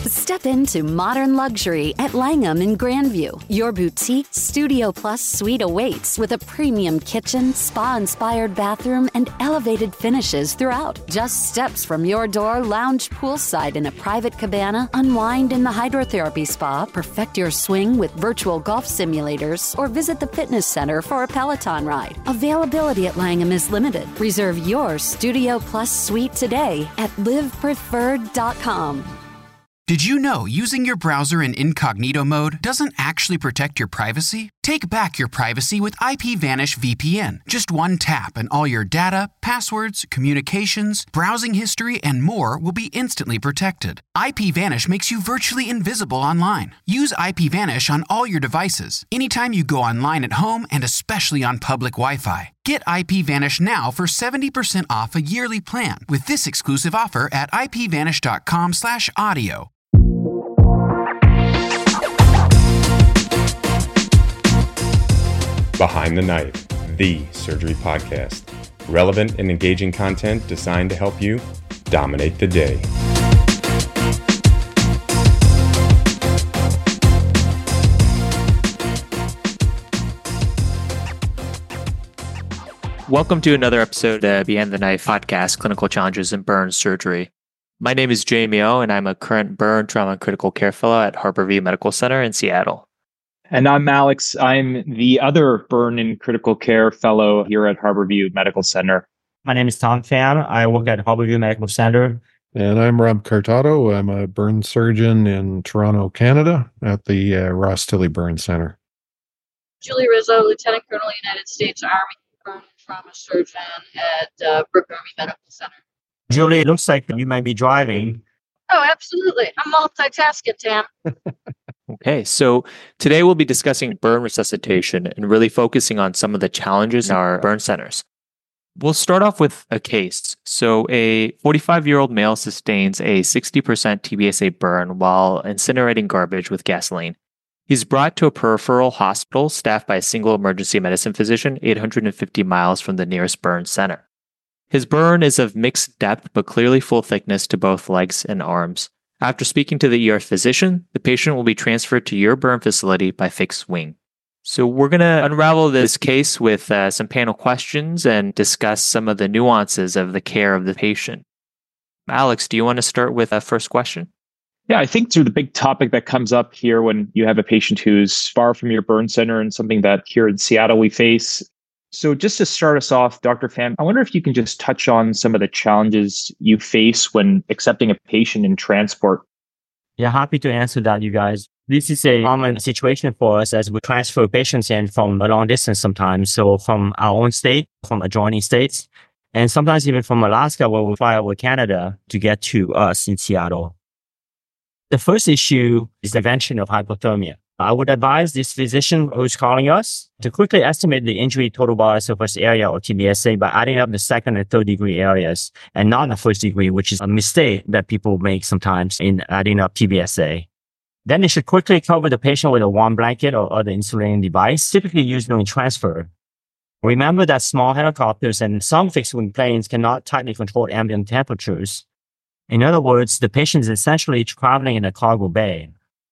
Step into modern luxury at Langham in Grandview. Your boutique Studio Plus suite awaits with a premium kitchen, spa-inspired bathroom, and elevated finishes throughout. Just steps from your door, lounge poolside in a private cabana, unwind in the hydrotherapy spa, perfect your swing with virtual golf simulators, or visit the fitness center for a Peloton ride. Availability at Langham is limited. Reserve your Studio Plus suite today at livepreferred.com. Did you know using your browser in incognito mode doesn't actually protect your privacy? Take back your privacy with IPVanish VPN. Just one tap and all your data, passwords, communications, browsing history, and more will be instantly protected. IPVanish makes you virtually invisible online. Use IPVanish on all your devices, anytime you go online at home and especially on public Wi-Fi. Get IPVanish now for 70% off a yearly plan with this exclusive offer at ipvanish.com/audio. Behind the Knife, the surgery podcast. Relevant and engaging content designed to help you dominate the day. Welcome to another episode of Behind the Knife podcast, Clinical Challenges in Burn Surgery. My name is Jamie O, and I'm a current burn, trauma, and critical care fellow at Harborview Medical Center in Seattle. And I'm Alex. I'm the other burn and critical care fellow here at Harborview Medical Center. My name is Tom Pham. I work at Harborview Medical Center. And I'm Rob Cartato. I'm a burn surgeon in Toronto, Canada at the Ross Tilley Burn Center. Julie Rizzo, Lieutenant Colonel, United States Army, burn and trauma surgeon at Brooke Army Medical Center. Julie, it looks like you might be driving. Oh, absolutely. I'm multitasking, Tam. Okay, so today we'll be discussing burn resuscitation and really focusing on some of the challenges in our burn centers. We'll start off with a case. So a 45-year-old male sustains a 60% TBSA burn while incinerating garbage with gasoline. He's brought to a peripheral hospital staffed by a single emergency medicine physician 850 miles from the nearest burn center. His burn is of mixed depth but clearly full thickness to both legs and arms. After speaking to the ER physician, the patient will be transferred to your burn facility by fixed wing. So we're going to unravel this case with some panel questions and discuss some of the nuances of the care of the patient. Alex, do you want to start with a first question? Yeah, I think the big topic that comes up here when you have a patient who's far from your burn center and something that here in Seattle we face. So just to start us off, Dr. Pham, I wonder if you can just touch on some of the challenges you face when accepting a patient in transport. Yeah, happy to answer that, you guys. This is a common situation for us as we transfer patients in from a long distance sometimes. So from our own state, from adjoining states, and sometimes even from Alaska where we fly over Canada to get to us in Seattle. The first issue is the prevention of hypothermia. I would advise this physician who's calling us to quickly estimate the injury total body surface area or TBSA by adding up the second and third degree areas and not the first degree, which is a mistake that people make sometimes in adding up TBSA. Then they should quickly cover the patient with a warm blanket or other insulating device, typically used during transfer. Remember that small helicopters and some fixed-wing planes cannot tightly control ambient temperatures. In other words, the patient is essentially traveling in a cargo bay.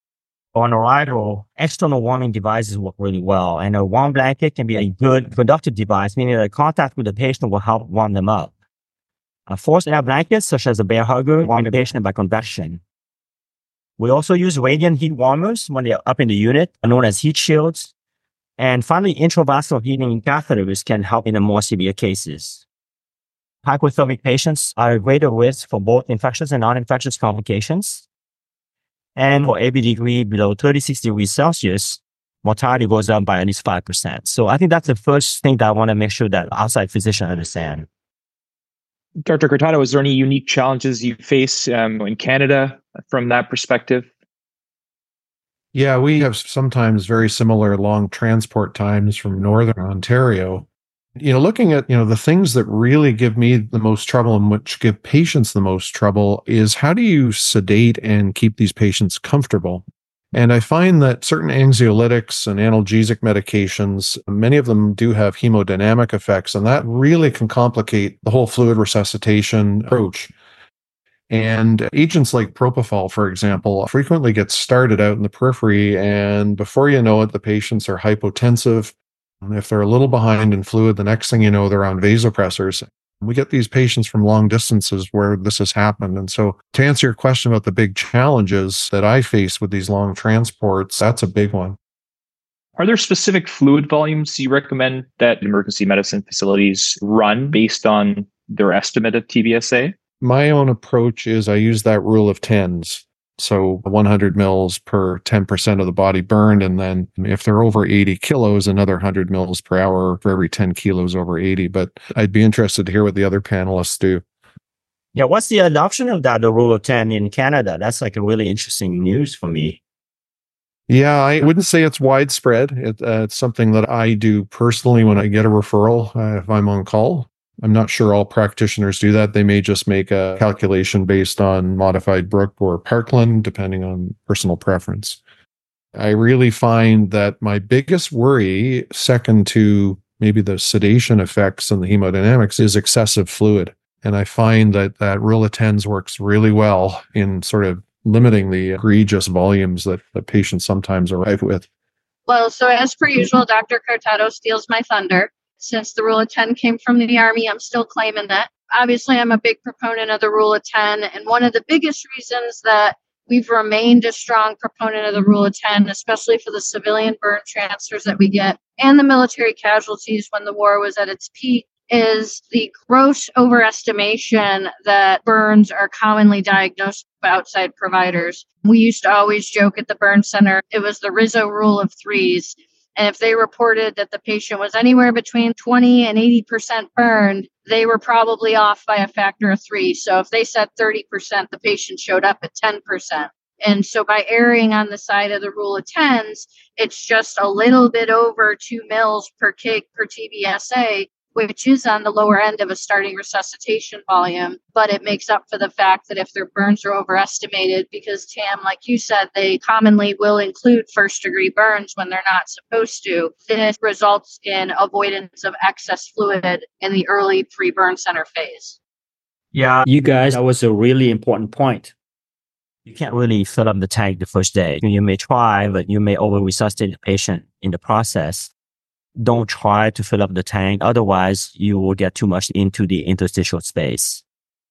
On arrival, external warming devices work really well, and a warm blanket can be a good conductive device, meaning that contact with the patient will help warm them up. Forced air blankets, such as a bear hugger, warm the patient by convection. We also use radiant heat warmers when they're up in the unit, known as heat shields. And finally, intravascular heating catheters can help in the more severe cases. Hypothermic patients are at greater risk for both infectious and non-infectious complications. And for every degree below 36 degrees Celsius, mortality goes up by at least 5%. So I think that's the first thing that I want to make sure that outside physicians understand. Dr. Cartato, is there any unique challenges you face in Canada from that perspective? Yeah, we have sometimes very similar long transport times from Northern Ontario. Looking at, the things that really give me the most trouble and which give patients the most trouble is how do you sedate and keep these patients comfortable? And I find that certain anxiolytics and analgesic medications, many of them do have hemodynamic effects, and that really can complicate the whole fluid resuscitation approach. And agents like propofol, for example, frequently get started out in the periphery. And before you know it, the patients are hypotensive. And if they're a little behind in fluid, the next thing you know, they're on vasopressors. We get these patients from long distances where this has happened. And so to answer your question about the big challenges that I face with these long transports, that's a big one. Are there specific fluid volumes you recommend that emergency medicine facilities run based on their estimate of TBSA? My own approach is I use that rule of tens. So 100 mils per 10% of the body burned. And then if they're over 80 kilos, another 100 mils per hour for every 10 kilos over 80. But I'd be interested to hear what the other panelists do. Yeah, what's the adoption of that, the rule of 10 in Canada? That's like a really interesting news for me. Yeah, I wouldn't say it's widespread. It's something that I do personally when I get a referral if I'm on call. I'm not sure all practitioners do that. They may just make a calculation based on modified Brook or Parkland, depending on personal preference. I really find that my biggest worry, second to maybe the sedation effects and the hemodynamics, is excessive fluid. And I find that that rule of tens works really well in sort of limiting the egregious volumes that the patients sometimes arrive with. Well, so as per usual, Dr. Cortado steals my thunder. Since the rule of 10 came from the Army, I'm still claiming that. Obviously, I'm a big proponent of the rule of 10. And one of the biggest reasons that we've remained a strong proponent of the rule of 10, especially for the civilian burn transfers that we get and the military casualties when the war was at its peak, is the gross overestimation that burns are commonly diagnosed by outside providers. We used to always joke at the burn center, it was the Rizzo rule of threes. And if they reported that the patient was anywhere between 20 and 80% burned, they were probably off by a factor of 3. So if they said 30%, the patient showed up at 10%. And so by erring on the side of the rule of tens, it's just a little bit over 2 mils per kg per TBSA, which is on the lower end of a starting resuscitation volume, but it makes up for the fact that if their burns are overestimated, because Tam, like you said, they commonly will include first-degree burns when they're not supposed to. This results in avoidance of excess fluid in the early pre-burn center phase. Yeah, you guys, that was a really important point. You can't really fill up the tank the first day. You may try, but you may over-resuscitate the patient in the process. Don't try to fill up the tank. Otherwise, you will get too much into the interstitial space.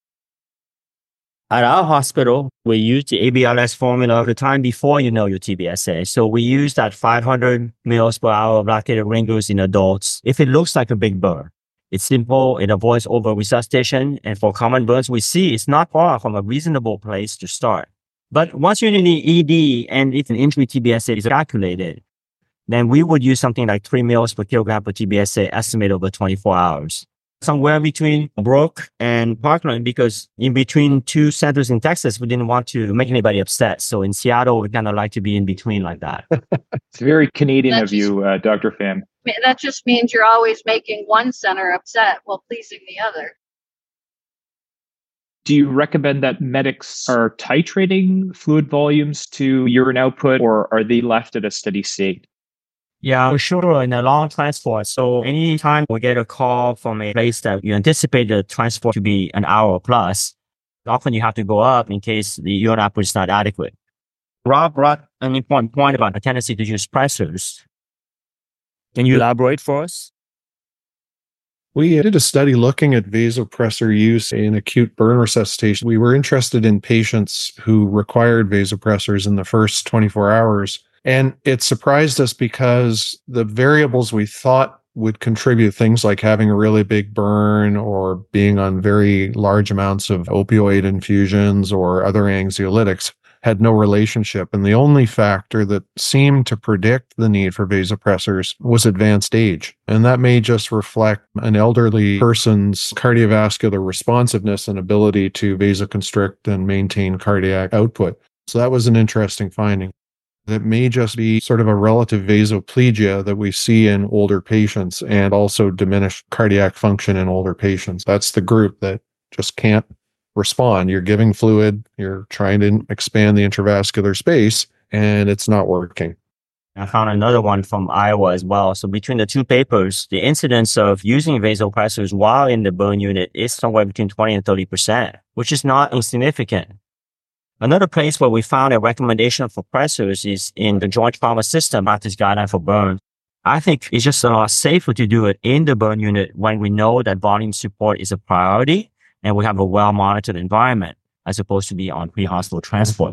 At our hospital, we use the ABLS formula the time before you know your TBSA. So we use that 500 mils per hour of lactated ringus in adults if it looks like a big burn. It's simple. It avoids over-resuscitation. And for common burns we see, it's not far from a reasonable place to start. But once you're in the ED and if an injury TBSA is calculated, then we would use something like 3 mils per kilogram per TBSA estimated over 24 hours. Somewhere between Brook and Parkland, because in between two centers in Texas, we didn't want to make anybody upset. So in Seattle, we kind of like to be in between like that. It's very Canadian of you, Dr. Pham. That just means you're always making one center upset while pleasing the other. Do you recommend that medics are titrating fluid volumes to urine output, or are they left at a steady state? Yeah, for sure. In a long transport. So anytime we get a call from a place that you anticipate the transport to be an hour plus, often you have to go up in case the urine output is not adequate. Rob brought an important point about the tendency to use pressors. Can you elaborate for us? We did a study looking at vasopressor use in acute burn resuscitation. We were interested in patients who required vasopressors in the first 24 hours. And it surprised us because the variables we thought would contribute, things like having a really big burn or being on very large amounts of opioid infusions or other anxiolytics, had no relationship. And the only factor that seemed to predict the need for vasopressors was advanced age. And that may just reflect an elderly person's cardiovascular responsiveness and ability to vasoconstrict and maintain cardiac output. So that was an interesting finding. That may just be sort of a relative vasoplegia that we see in older patients and also diminished cardiac function in older patients. That's the group that just can't respond. You're giving fluid, you're trying to expand the intravascular space, and it's not working. I found another one from Iowa as well. So between the two papers, the incidence of using vasopressors while in the burn unit is somewhere between 20 and 30%, which is not insignificant. Another place where we found a recommendation for pressors is in the Joint Trauma System practice guideline for burn. I think it's just a lot safer to do it in the burn unit when we know that volume support is a priority and we have a well-monitored environment as opposed to be on pre-hospital transport.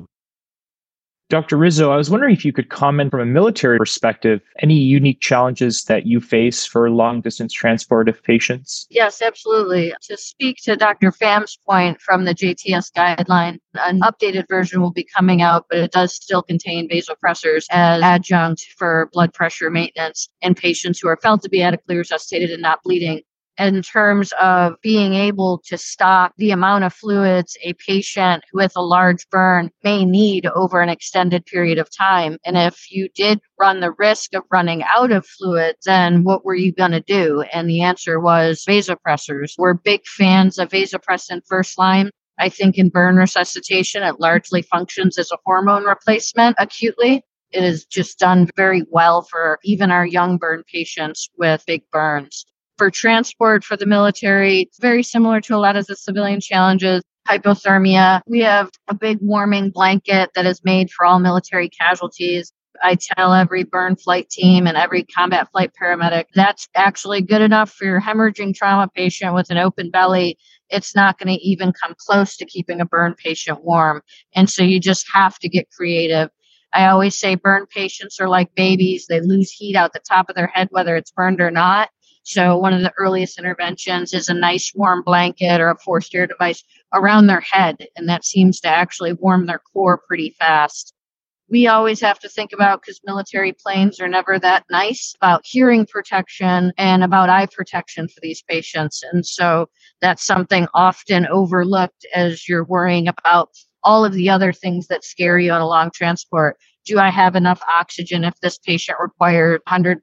Dr. Rizzo, I was wondering if you could comment from a military perspective, any unique challenges that you face for long-distance transport of patients? Yes, absolutely. To speak to Dr. Pham's point from the JTS guideline, an updated version will be coming out, but it does still contain vasopressors as adjunct for blood pressure maintenance in patients who are felt to be adequately resuscitated and not bleeding. In terms of being able to stop the amount of fluids a patient with a large burn may need over an extended period of time. And if you did run the risk of running out of fluid, then what were you going to do? And the answer was vasopressors. We're big fans of vasopressin first line. I think in burn resuscitation, it largely functions as a hormone replacement acutely. It is just done very well for even our young burn patients with big burns. For transport for the military, it's very similar to a lot of the civilian challenges. Hypothermia. We have a big warming blanket that is made for all military casualties. I tell every burn flight team and every combat flight paramedic, that's actually good enough for your hemorrhaging trauma patient with an open belly. It's not going to even come close to keeping a burn patient warm. And so you just have to get creative. I always say burn patients are like babies. They lose heat out the top of their head, whether it's burned or not. So one of the earliest interventions is a nice warm blanket or a forced air device around their head. And that seems to actually warm their core pretty fast. We always have to think about, because military planes are never that nice, about hearing protection and about eye protection for these patients. And so that's something often overlooked as you're worrying about all of the other things that scare you on a long transport. Do I have enough oxygen if this patient required 100%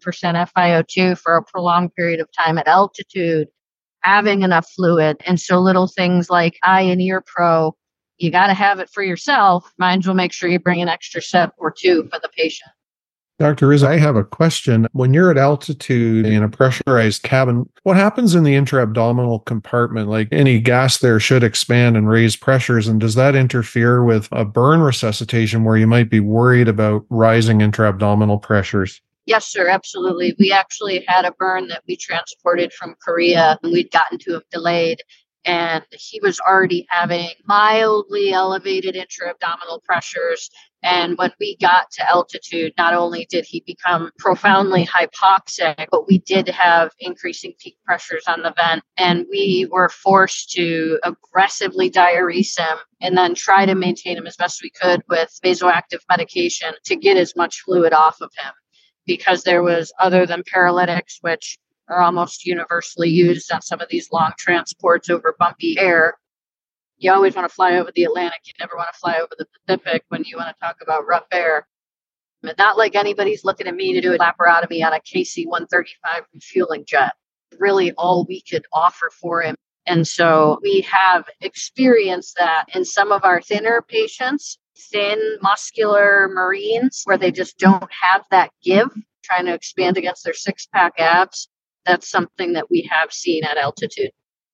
FiO2 for a prolonged period of time at altitude? Having enough fluid. And so little things like eye and ear pro, you got to have it for yourself. Might as well make sure you bring an extra set or two for the patient. Dr. Rizzo, I have a question. When you're at altitude in a pressurized cabin, what happens in the intra-abdominal compartment? Like any gas there should expand and raise pressures. And does that interfere with a burn resuscitation where you might be worried about rising intra-abdominal pressures? Yes, sir, absolutely. We actually had a burn that we transported from Korea, and we'd gotten to him delayed. And he was already having mildly elevated intra-abdominal pressures. And when we got to altitude, not only did he become profoundly hypoxic, but we did have increasing peak pressures on the vent. And we were forced to aggressively diurese him and then try to maintain him as best we could with vasoactive medication to get as much fluid off of him. Because there was, other than paralytics, which are almost universally used on some of these long transports over bumpy air. You always want to fly over the Atlantic. You never want to fly over the Pacific when you want to talk about rough air. But not like anybody's looking at me to do a laparotomy on a KC-135 refueling jet. Really all we could offer for him. And so we have experienced that in some of our thinner patients, thin, muscular Marines, where they just don't have that give, trying to expand against their six-pack abs. That's something that we have seen at altitude.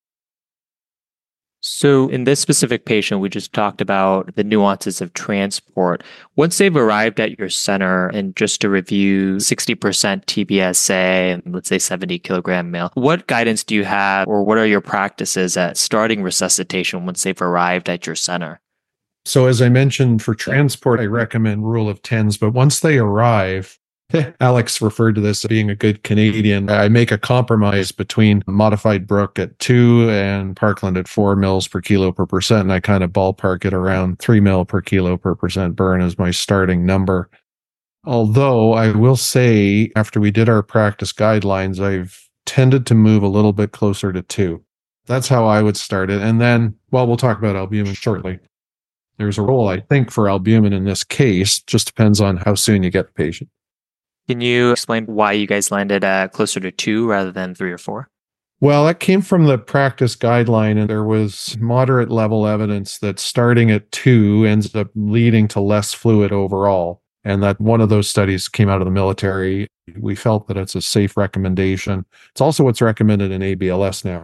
So in this specific patient, we just talked about the nuances of transport. Once they've arrived at your center, and just to review, 60% TBSA and let's say 70 kilogram male, what guidance do you have, or what are your practices at starting resuscitation once they've arrived at your center? So as I mentioned, for transport, I recommend rule of tens, but once they arrive, Alex referred to this as being a good Canadian. I make a compromise between Modified Brook at 2 and Parkland at 4 mils per kilo per percent. And I kind of ballpark it around 3 mil per kilo per percent burn as my starting number. Although I will say, after we did our practice guidelines, I've tended to move a little bit closer to 2. That's how I would start it. And then, well, we'll talk about albumin shortly. There's a role, I think, for albumin in this case. Just depends on how soon you get the patient. Can you explain why you guys landed closer to 2 rather than 3 or 4? Well, that came from the practice guideline, and there was moderate level evidence that starting at 2 ends up leading to less fluid overall. And that one of those studies came out of the military. We felt that it's a safe recommendation. It's also what's recommended in ABLS now.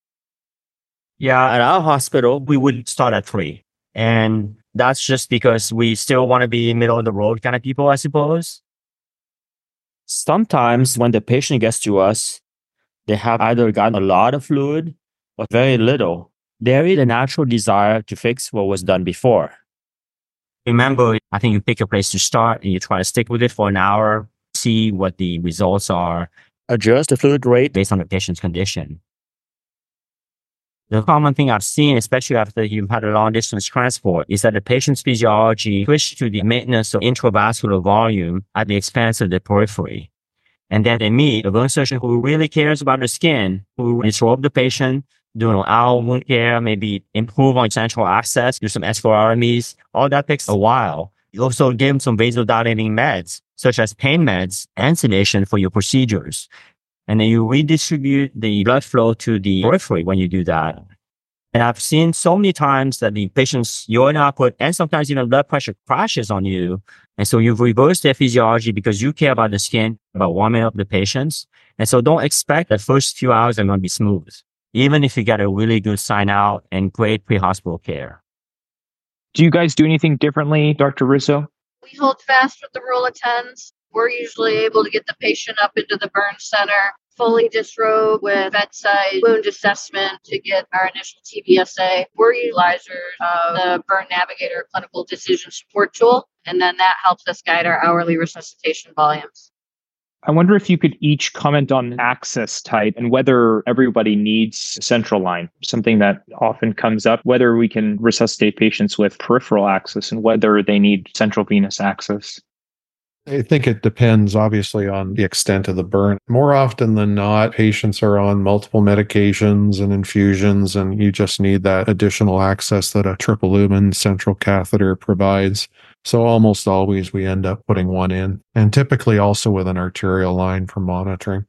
Yeah, at our hospital, we would start at 3. And that's just because we still want to be middle of the road kind of people, I suppose. Sometimes when the patient gets to us, they have either gotten a lot of fluid or very little. There is a natural desire to fix what was done before. Remember, I think you pick a place to start and you try to stick with it for an hour, see what the results are, adjust the fluid rate based on the patient's condition. The common thing I've seen, especially after you've had a long distance transport, is that the patient's physiology switched to the maintenance of intravascular volume at the expense of the periphery. And then they meet a burn surgeon who really cares about the skin, who disrobe the patient, do an hour wound care, maybe improve on central access, do some sclerotomies. All that takes a while. You also give them some vasodilating meds, such as pain meds and sedation for your procedures. And then you redistribute the blood flow to the periphery when you do that. And I've seen so many times that the patient's urine output and sometimes even blood pressure crashes on you. And so you've reversed their physiology because you care about the skin, about warming up the patients. And so don't expect the first few hours are going to be smooth, even if you get a really good sign out and great pre-hospital care. Do you guys do anything differently, Dr. Rizzo? We hold fast with the rule of 10s. We're usually able to get the patient up into the burn center, fully disrobe with bedside wound assessment to get our initial TBSA. We're utilizers of the Burn Navigator clinical decision support tool, and then that helps us guide our hourly resuscitation volumes. I wonder if you could each comment on access type and whether everybody needs a central line, something that often comes up, whether we can resuscitate patients with peripheral access and whether they need central venous access. I think it depends, obviously, on the extent of the burn. More often than not, patients are on multiple medications and infusions, and you just need that additional access that a triple lumen central catheter provides. So almost always we end up putting one in, and typically also with an arterial line for monitoring.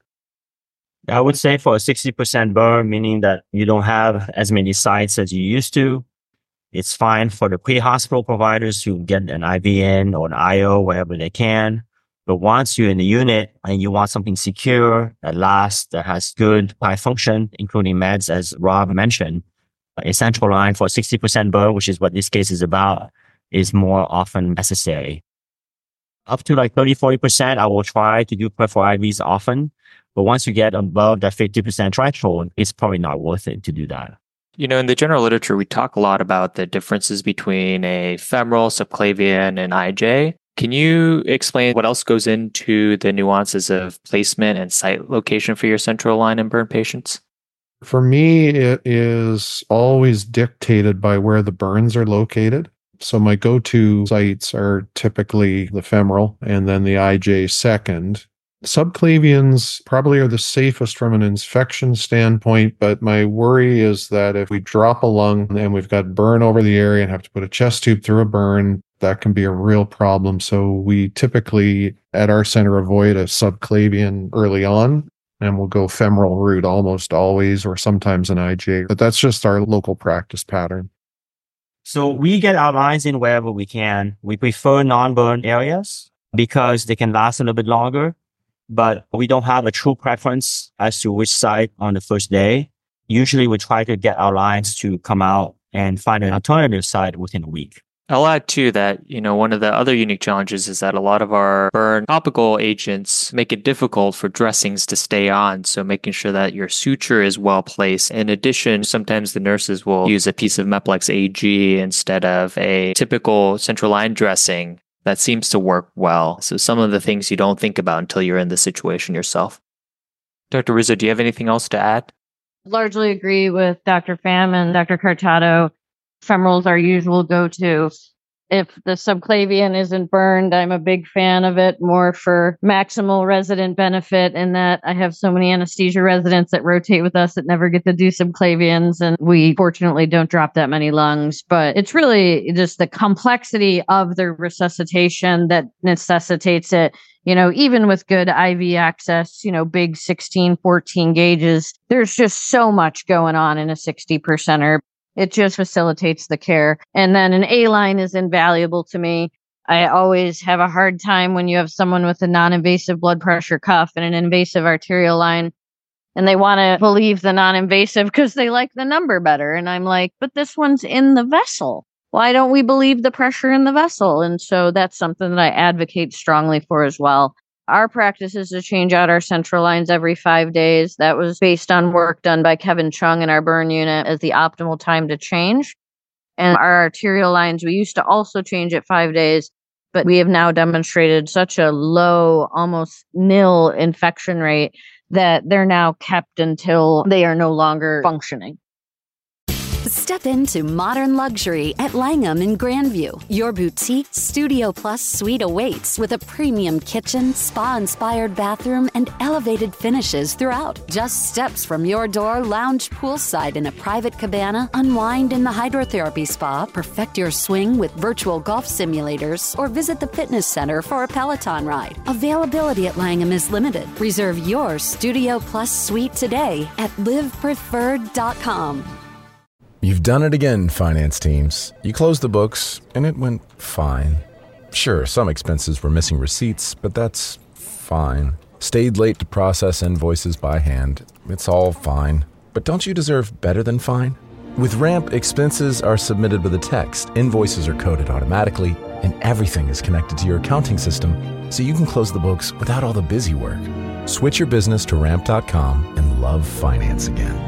I would say for a 60% burn, meaning that you don't have as many sites as you used to, it's fine for the pre-hospital providers to get an IV in or an IO wherever they can. But once you're in the unit and you want something secure, that lasts, that has good high function, including meds, as Rob mentioned, a central line for 60% burn, which is what this case is about, is more often necessary. Up to like 30-40%, I will try to do peripheral IVs often. But once you get above that 50% threshold, it's probably not worth it to do that. You know, in the general literature, we talk a lot about the differences between a femoral, subclavian, and IJ. Can you explain what else goes into the nuances of placement and site location for your central line and burn patients? For me, it is always dictated by where the burns are located. So my go-to sites are typically the femoral and then the IJ second. Subclavians probably are the safest from an infection standpoint, but my worry is that if we drop a lung and we've got burn over the area and have to put a chest tube through a burn, that can be a real problem. So we typically at our center avoid a subclavian early on, and we'll go femoral route almost always, or sometimes an IJ. But that's just our local practice pattern. So we get our lines in wherever we can. We prefer non-burn areas because they can last a little bit longer. But we don't have a true preference as to which site on the first day. Usually we try to get our lines to come out and find an alternative site within a week. I'll add too that, one of the other unique challenges is that a lot of our burn topical agents make it difficult for dressings to stay on. So making sure that your suture is well placed. In addition, sometimes the nurses will use a piece of Meplex AG instead of a typical central line dressing. That seems to work well. So some of the things you don't think about until you're in the situation yourself. Dr. Rizzo, do you have anything else to add? Largely agree with Dr. Pham and Dr. Curtado. Femorals are usual go-to. If the subclavian isn't burned, I'm a big fan of it, more for maximal resident benefit in that I have so many anesthesia residents that rotate with us that never get to do subclavians, and we fortunately don't drop that many lungs. But it's really just the complexity of the resuscitation that necessitates it. Even with good IV access, big 16, 14 gauges, there's just so much going on in a 60%er. It just facilitates the care. And then an A line is invaluable to me. I always have a hard time when you have someone with a non-invasive blood pressure cuff and an invasive arterial line, and they want to believe the non-invasive because they like the number better. And I'm like, but this one's in the vessel. Why don't we believe the pressure in the vessel? And so that's something that I advocate strongly for as well. Our practice is to change out our central lines every 5 days. That was based on work done by Kevin Chung in our burn unit as the optimal time to change. And our arterial lines, we used to also change at 5 days, but we have now demonstrated such a low, almost nil infection rate that they're now kept until they are no longer functioning. Step into modern luxury at Langham in Grandview. Your boutique Studio Plus suite awaits with a premium kitchen, spa-inspired bathroom, and elevated finishes throughout. Just steps from your door, lounge poolside in a private cabana, unwind in the hydrotherapy spa, perfect your swing with virtual golf simulators, or visit the fitness center for a Peloton ride. Availability at Langham is limited. Reserve your Studio Plus suite today at livepreferred.com. You've done it again, finance teams. You closed the books, and it went fine. Sure, some expenses were missing receipts, but that's fine. Stayed late to process invoices by hand. It's all fine. But don't you deserve better than fine? With Ramp, expenses are submitted with a text, invoices are coded automatically, and everything is connected to your accounting system, so you can close the books without all the busy work. Switch your business to Ramp.com and love finance again.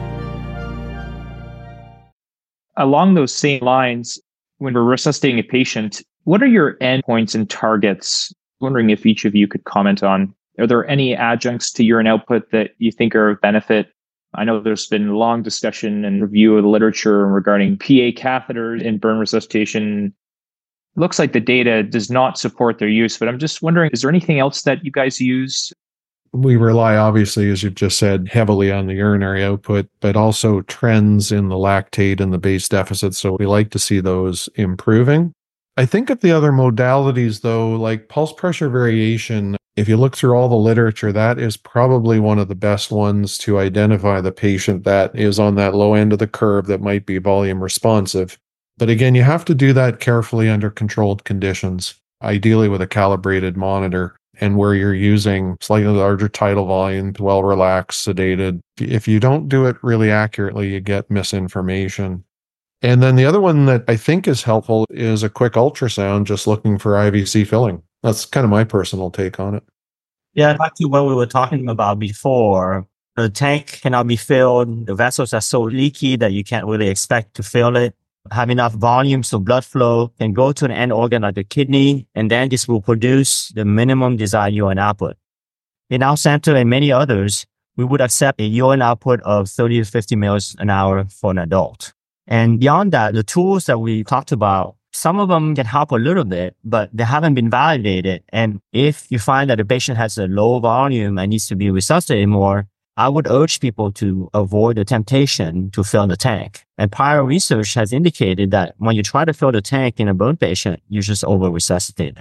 Along those same lines, when we're resuscitating a patient, what are your endpoints and targets? Wondering if each of you could comment on. Are there any adjuncts to urine output that you think are of benefit? I know there's been long discussion and review of the literature regarding PA catheters in burn resuscitation. Looks like the data does not support their use, but I'm just wondering, is there anything else that you guys use? We rely, obviously, as you've just said, heavily on the urinary output, but also trends in the lactate and the base deficit. So we like to see those improving. I think of the other modalities, though, like pulse pressure variation, if you look through all the literature, that is probably one of the best ones to identify the patient that is on that low end of the curve that might be volume responsive. But again, you have to do that carefully under controlled conditions, ideally with a calibrated monitor, and where you're using slightly larger tidal volume, well relaxed, sedated. If you don't do it really accurately, you get misinformation. And then the other one that I think is helpful is a quick ultrasound, just looking for IVC filling. That's kind of my personal take on it. Yeah, back to what we were talking about before. The tank cannot be filled. The vessels are so leaky that you can't really expect to fill it. Have enough volume so blood flow can go to an end organ like the kidney, and then this will produce the minimum desired urine output. In our center and many others, we would accept a urine output of 30 to 50 mils an hour for an adult. And beyond that, the tools that we talked about, some of them can help a little bit, but they haven't been validated. And if you find that the patient has a low volume and needs to be resuscitated more, I would urge people to avoid the temptation to fill the tank. And prior research has indicated that when you try to fill the tank in a burn patient, you just over-resuscitate.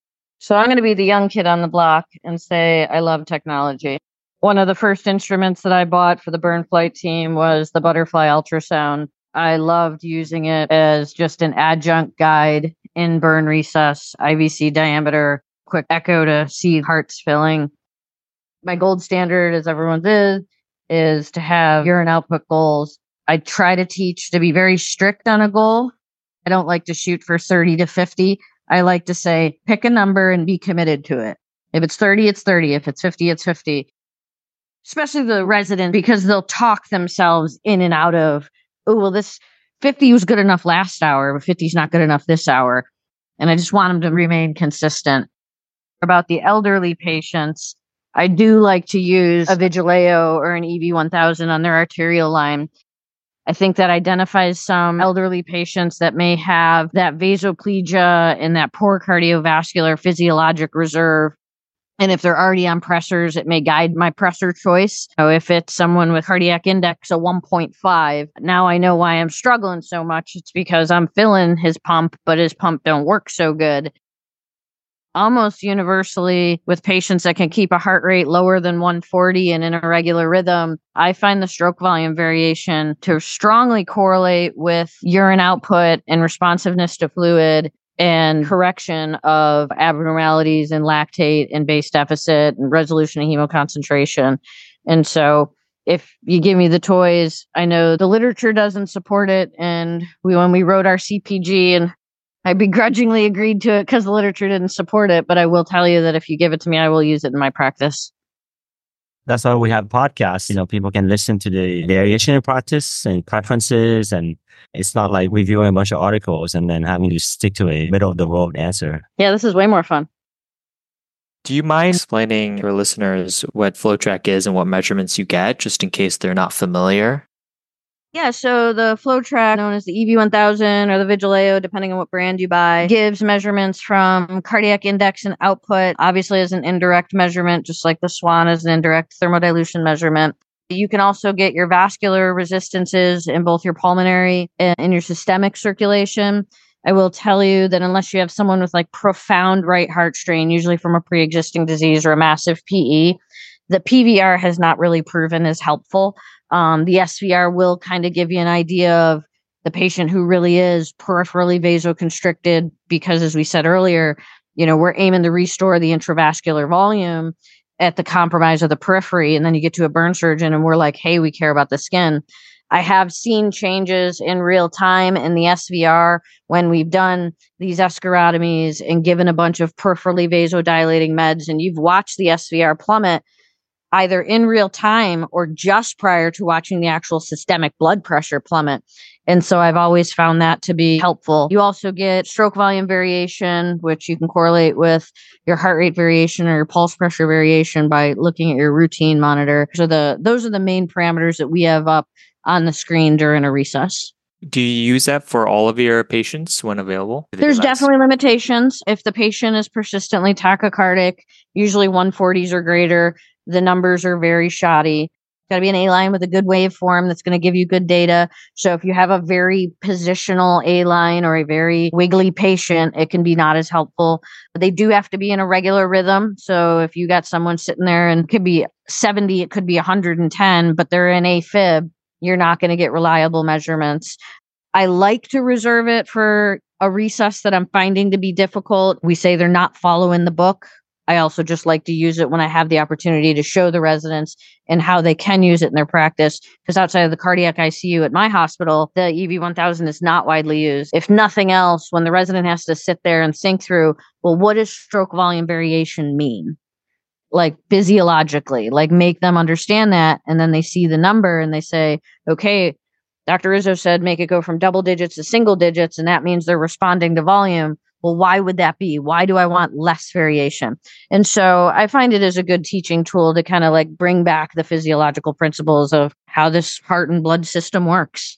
So I'm going to be the young kid on the block and say I love technology. One of the first instruments that I bought for the burn flight team was the Butterfly ultrasound. I loved using it as just an adjunct guide in burn resus, IVC diameter, quick echo to see hearts filling. My gold standard, as everyone's is to have urine output goals. I try to teach to be very strict on a goal. I don't like to shoot for 30 to 50. I like to say, pick a number and be committed to it. If it's 30, it's 30. If it's 50, it's 50. Especially the resident, because they'll talk themselves in and out of, oh, well, this 50 was good enough last hour, but 50 is not good enough this hour. And I just want them to remain consistent. About the elderly patients, I do like to use a Vigileo or an EV1000 on their arterial line. I think that identifies some elderly patients that may have that vasoplegia and that poor cardiovascular physiologic reserve. And if they're already on pressors, it may guide my pressor choice. So if it's someone with cardiac index of 1.5, now I know why I'm struggling so much. It's because I'm filling his pump, but his pump don't work so good. Almost universally with patients that can keep a heart rate lower than 140 and in a regular rhythm, I find the stroke volume variation to strongly correlate with urine output and responsiveness to fluid. and correction of abnormalities in lactate and base deficit and resolution of hemoconcentration. And so if you give me the toys, I know the literature doesn't support it. And when we wrote our CPG, and I begrudgingly agreed to it because the literature didn't support it, but I will tell you that if you give it to me, I will use it in my practice. That's why we have podcasts. People can listen to the variation in practice and preferences, and it's not like reviewing a bunch of articles and then having to stick to a middle of the road answer. Yeah, this is way more fun. Do you mind explaining to our listeners what FloTrack is and what measurements you get, just in case they're not familiar? Yeah, so the FloTrack, known as the EV1000 or the Vigileo, depending on what brand you buy, gives measurements from cardiac index and output, obviously as an indirect measurement, just like the Swan is an indirect thermodilution measurement. You can also get your vascular resistances in both your pulmonary and in your systemic circulation. I will tell you that unless you have someone with like profound right heart strain, usually from a pre-existing disease or a massive PE, the PVR has not really proven as helpful. The SVR will kind of give you an idea of the patient who really is peripherally vasoconstricted, because as we said earlier, we're aiming to restore the intravascular volume at the compromise of the periphery. And then you get to a burn surgeon and we're like, hey, we care about the skin. I have seen changes in real time in the SVR when we've done these escharotomies and given a bunch of peripherally vasodilating meds, and you've watched the SVR plummet either in real time or just prior to watching the actual systemic blood pressure plummet. And so I've always found that to be helpful. You also get stroke volume variation, which you can correlate with your heart rate variation or your pulse pressure variation by looking at your routine monitor. So those are the main parameters that we have up on the screen during a recess. Do you use that for all of your patients when available? There's definitely limitations. If the patient is persistently tachycardic, usually 140s or greater, the numbers are very shoddy. Got to be an A-line with a good waveform that's going to give you good data. So if you have a very positional A-line or a very wiggly patient, it can be not as helpful. But they do have to be in a regular rhythm. So if you got someone sitting there and it could be 70, it could be 110, but they're in AFib, you're not going to get reliable measurements. I like to reserve it for a recess that I'm finding to be difficult. We say they're not following the book. I also just like to use it when I have the opportunity to show the residents and how they can use it in their practice. Because outside of the cardiac ICU at my hospital, the EV1000 is not widely used. If nothing else, when the resident has to sit there and think through, well, what does stroke volume variation mean? Like physiologically, like make them understand that. And then they see the number and they say, okay, Dr. Rizzo said, make it go from double digits to single digits. And that means they're responding to volume. Well, why would that be? Why do I want less variation? And so I find it as a good teaching tool to kind of like bring back the physiological principles of how this heart and blood system works.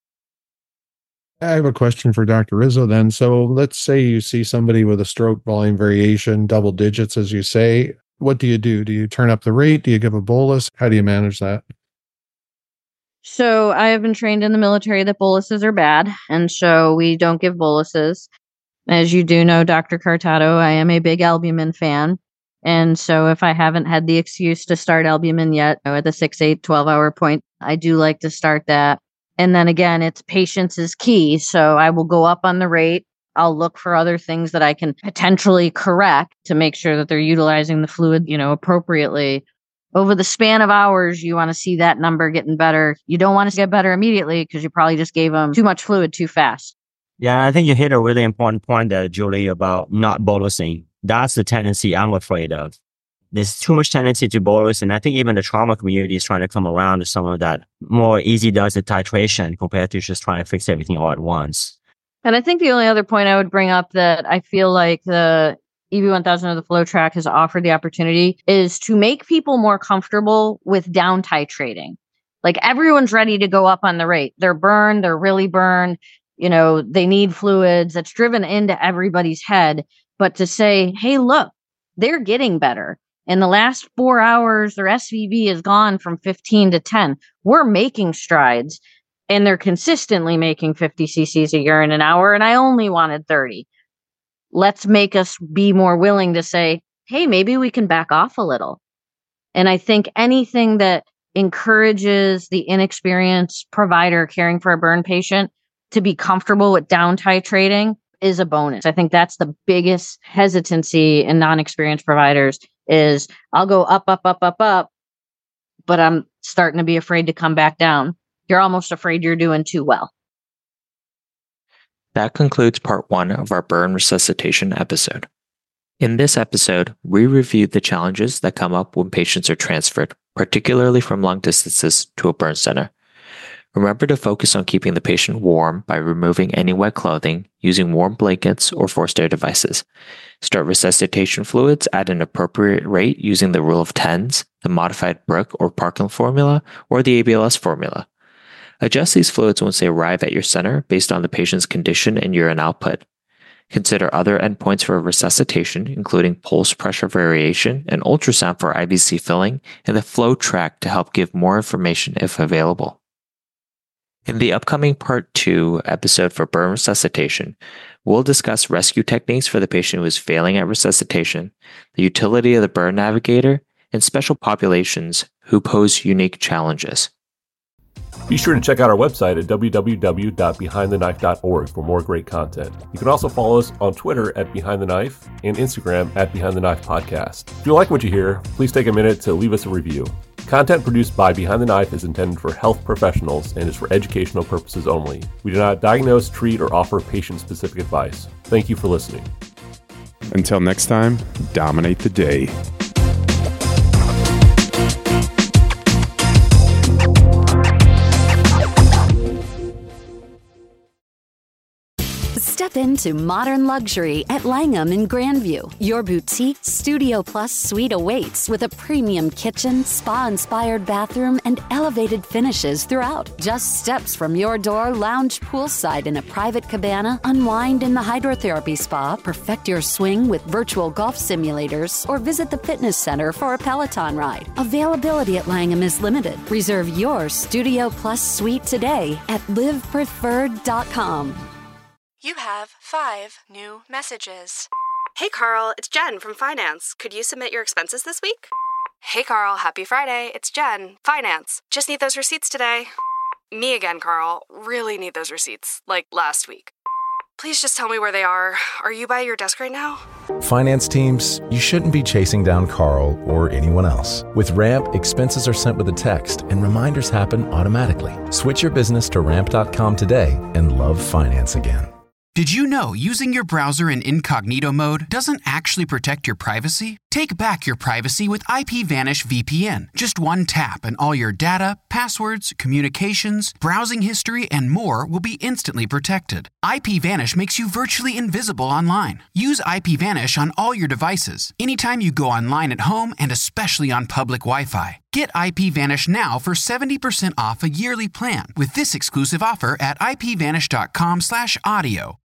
I have a question for Dr. Rizzo then. So let's say you see somebody with a stroke volume variation, double digits, as you say. What do? Do you turn up the rate? Do you give a bolus? How do you manage that? So I have been trained in the military that boluses are bad. And so we don't give boluses. As you do know, Dr. Cortado, I am a big albumin fan. And so if I haven't had the excuse to start albumin yet at the 6, 8, 12-hour point, I do like to start that. And then again, it's patience is key. So I will go up on the rate. I'll look for other things that I can potentially correct to make sure that they're utilizing the fluid, appropriately. Over the span of hours, you want to see that number getting better. You don't want to get better immediately because you probably just gave them too much fluid too fast. Yeah, I think you hit a really important point there, Julie, about not bolusing. That's the tendency I'm afraid of. There's too much tendency to bolus, and I think even the trauma community is trying to come around to some of that more easy does it titration compared to just trying to fix everything all at once. And I think the only other point I would bring up that I feel like the EV1000 or the FloTrack has offered the opportunity is to make people more comfortable with down titrating. Like everyone's ready to go up on the rate. They're burned, they're really burned. They need fluids. That's driven into everybody's head. But to say, hey, look, they're getting better. In the last 4 hours, their SVV has gone from 15 to 10. We're making strides, and they're consistently making 50 cc's of urine an hour, and I only wanted 30. Let's make us be more willing to say, hey, maybe we can back off a little. And I think anything that encourages the inexperienced provider caring for a burn patient to be comfortable with down titrating is a bonus. I think that's the biggest hesitancy in non-experienced providers is I'll go up, but I'm starting to be afraid to come back down. You're almost afraid you're doing too well. That concludes part 1 of our burn resuscitation episode. In this episode, we reviewed the challenges that come up when patients are transferred, particularly from long distances to a burn center. Remember to focus on keeping the patient warm by removing any wet clothing, using warm blankets or forced air devices. Start resuscitation fluids at an appropriate rate using the rule of tens, the modified Brooke or Parkland formula, or the ABLS formula. Adjust these fluids once they arrive at your center based on the patient's condition and urine output. Consider other endpoints for resuscitation, including pulse pressure variation and ultrasound for IVC filling, and the flow track to help give more information if available. In the upcoming Part 2 episode for burn resuscitation, we'll discuss rescue techniques for the patient who is failing at resuscitation, the utility of the burn navigator, and special populations who pose unique challenges. Be sure to check out our website at www.behindtheknife.org for more great content. You can also follow us on Twitter at Behind the Knife and Instagram at Behind the Knife Podcast. If you like what you hear, please take a minute to leave us a review. Content produced by Behind the Knife is intended for health professionals and is for educational purposes only. We do not diagnose, treat, or offer patient-specific advice. Thank you for listening. Until next time, dominate the day. Step into modern luxury at Langham in Grandview. Your boutique Studio Plus suite awaits with a premium kitchen, spa-inspired bathroom, and elevated finishes throughout. Just steps from your door, lounge poolside in a private cabana, unwind in the hydrotherapy spa, perfect your swing with virtual golf simulators, or visit the fitness center for a Peloton ride. Availability at Langham is limited. Reserve your Studio Plus suite today at livepreferred.com. You have 5 new messages. Hey Carl, it's Jen from Finance. Could you submit your expenses this week? Hey Carl, happy Friday. It's Jen, Finance. Just need those receipts today. Me again, Carl. Really need those receipts, like last week. Please just tell me where they are. Are you by your desk right now? Finance teams, you shouldn't be chasing down Carl or anyone else. With Ramp, expenses are sent with a text and reminders happen automatically. Switch your business to ramp.com today and love finance again. Did you know using your browser in incognito mode doesn't actually protect your privacy? Take back your privacy with IPVanish VPN. Just one tap and all your data, passwords, communications, browsing history, and more will be instantly protected. IPVanish makes you virtually invisible online. Use IPVanish on all your devices, anytime you go online at home and especially on public Wi-Fi. Get IPVanish now for 70% off a yearly plan with this exclusive offer at ipvanish.com/audio.